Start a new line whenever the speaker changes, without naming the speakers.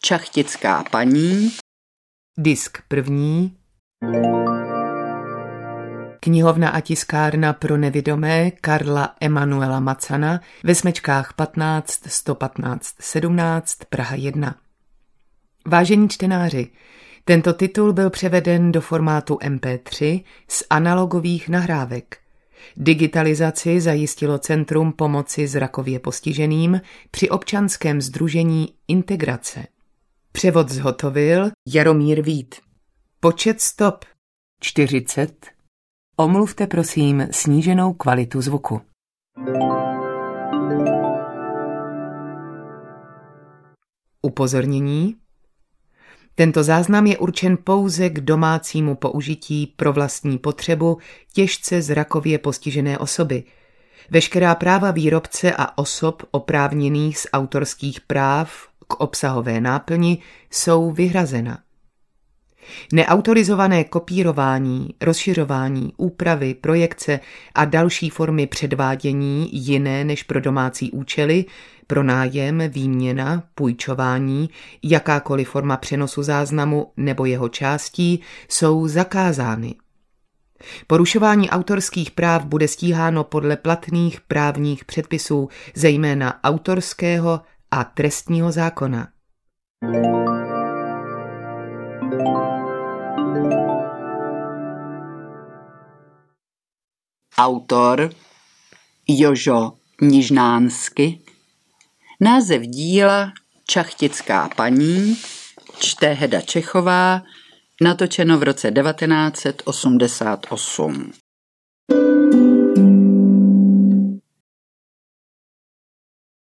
Čachtická paní.
Disk 1. Knihovna a tiskárna pro nevidomé Karla Emanuela Macana ve Smečkách 15 115 17 Praha 1. Vážení čtenáři, tento titul byl převeden do formátu MP3 z analogových nahrávek. Digitalizaci zajistilo Centrum pomoci zrakově postiženým při občanském sdružení Integrace. Převod zhotovil Jaromír Vít. Počet stop 40. Omluvte prosím sníženou kvalitu zvuku. Upozornění. Tento záznam je určen pouze k domácímu použití pro vlastní potřebu těžce zrakově postižené osoby. Veškerá práva výrobce a osob oprávněných z autorských práv k obsahové náplni jsou vyhrazena. Neautorizované kopírování, rozšiřování, úpravy, projekce a další formy předvádění jiné než pro domácí účely, pronájem, výměna, půjčování, jakákoliv forma přenosu záznamu nebo jeho částí jsou zakázány. Porušování autorských práv bude stíháno podle platných právních předpisů, zejména autorského a trestního zákona.
Autor Jožo Nižnánsky. Název díla Čachtická paní, čte Heda Čechová, natočeno v roce 1988.